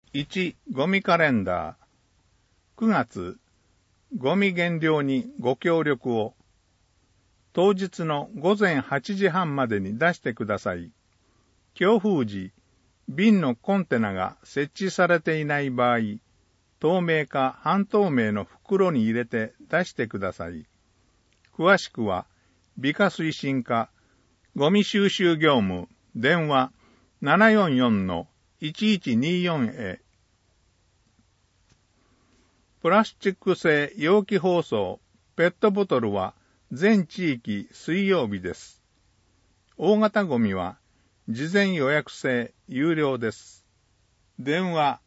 1、ゴミカレンダー。9月、ゴミ減量にご協力を。当日の午前8時半までに出してください。強風時、瓶のコンテナが設置されていない場合、透明か半透明の袋に入れて出してください。詳しくは、美化推進課、ゴミ収集業務、電話744-1124へ。プラスチック製容器包装、ペットボトルは全地域水曜日です。大型ゴミは事前予約制有料です。電話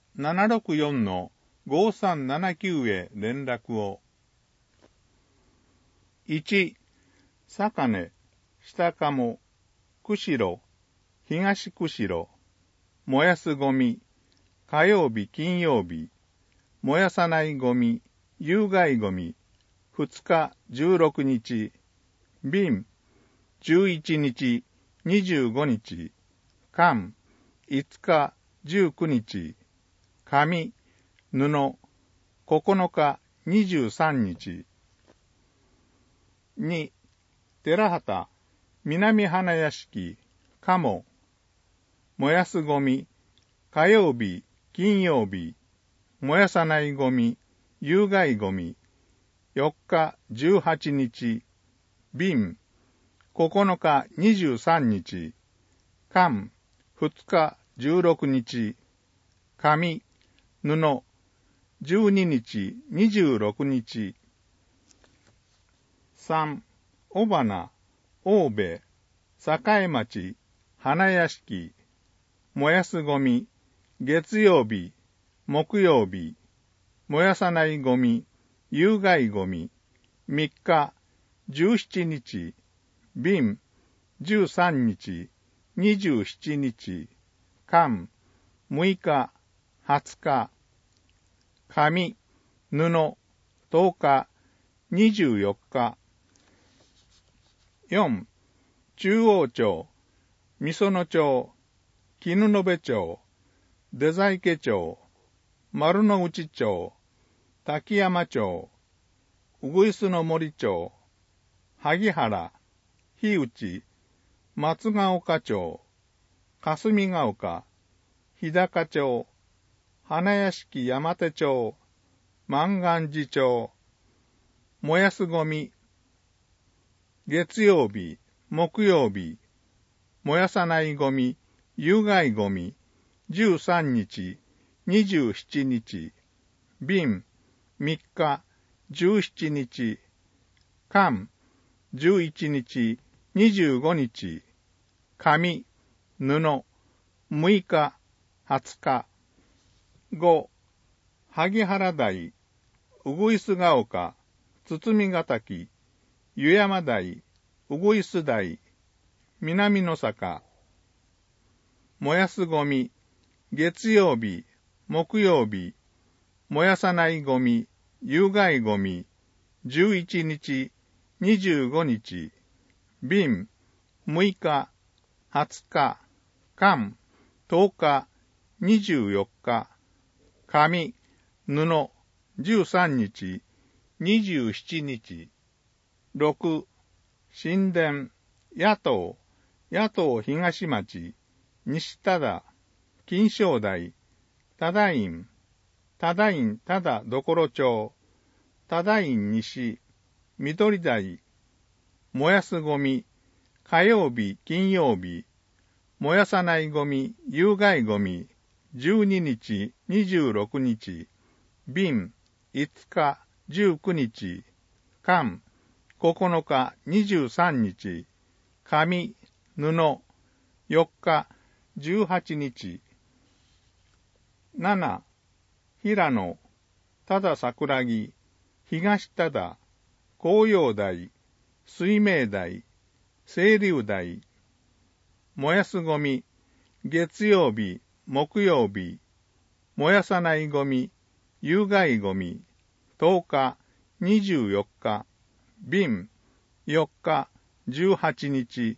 764-5379へ連絡を。1、坂根、下鴨、釧路、東釧路、燃やすゴミ、火曜日、金曜日、燃やさないゴミ、有害ゴミ、2日、16日、瓶、11日、25日、缶、5日、19日、紙、布、9日、23日。2、寺畑、南花屋敷、鴨、燃やすゴミ、火曜日、金曜日、燃やさないゴミ、有害ゴミ、4日、18日、瓶、9日、23日、缶、2日、16日、紙、布、12日、26日。3、尾花、大部、栄町、花屋敷、燃やすゴミ、月曜日、木曜日、燃やさないゴミ、有害ゴミ、3日、17日、瓶、13日、27日、缶、6日、20日、紙、布、10日、24日。4、中央町、御園町、絹延町、出在家町、丸の内町、滝山町、うぐいすの森町、萩原、日内、松ヶ丘町、霞ヶ丘、日高町、花屋敷山手町、万願寺町、燃やすゴミ、月曜日、木曜日、燃やさないゴミ、有害ゴミ、13日、27日、瓶、3日、17日、缶、11日、25日、紙、布、6日、20日。5、萩原台、うぐいすが丘、堤ヶ滝、湯山台、うぐいす台、南の坂。燃やすゴミ、月曜日、木曜日、燃やさないゴミ、有害ゴミ、11日、25日、瓶、6日、20日、缶、10日、24日、紙、布、13日、27日。6、新田、野党東町、西忠、金正台、忠院、忠所町、忠院西、緑台、燃やすゴミ、火曜日、金曜日、燃やさないゴミ、有害ゴミ、12日、26日、瓶、5日、19日、缶、9日、23日、紙、布、4日、18日。7、平野、忠桜木、東忠、紅葉台、水明台、清流台。燃やすゴミ、月曜日、木曜日、燃やさないゴミ、有害ゴミ、10日、24日、瓶、4日、18日、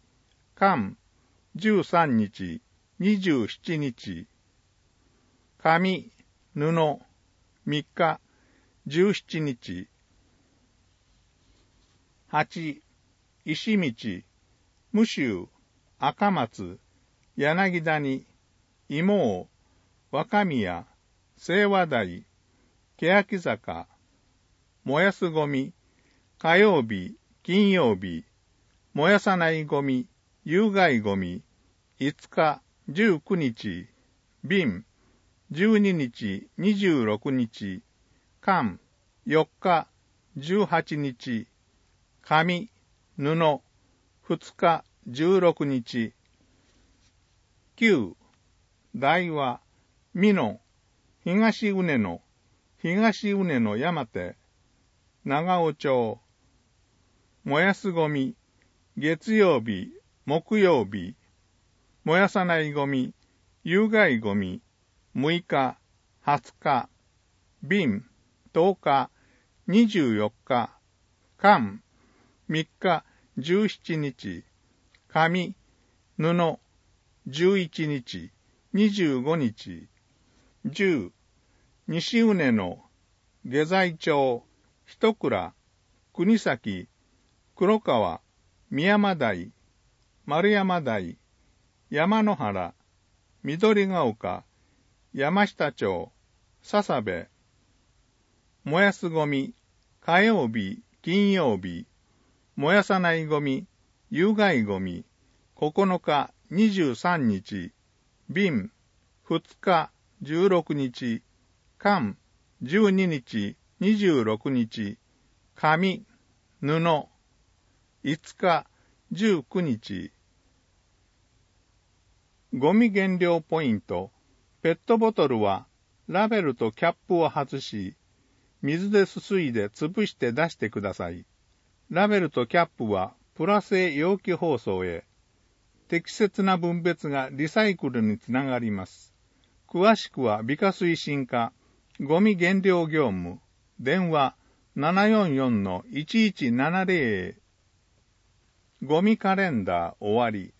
缶、13日、27日、紙、 布、3日、17日。8、石道、無臭、赤松、柳谷、芋王、若宮、清和台、欅坂、燃やすゴミ、火曜日、金曜日、燃やさないゴミ、有害ゴミ、5日、19日、瓶、12日、26日、缶、4日、18日、紙、布、2日、16日。9、大和、美濃、東畝の山手、長尾町。燃やすゴミ、月曜日、木曜日。燃やさないゴミ、有害ゴミ、6日、20日。瓶、10日、24日。缶、3日、17日。紙、布、11日、25日。10、西畝の下西町、一倉、国崎、黒川、三山台、丸山台、山野原、緑ヶ丘、山下町、笹部。燃やすゴミ、火曜日、金曜日。燃やさないゴミ、有害ゴミ、9日、23日。瓶、2日、16日。缶、12日、26日。紙、布、5日、19日。ゴミ減量ポイント。ペットボトルはラベルとキャップを外し、水ですすいで潰して出してください。ラベルとキャップはプラ製容器包装へ。適切な分別がリサイクルにつながります。詳しくは美化推進課ゴミ減量業務電話 744-1170 ゴミカレンダー終わり。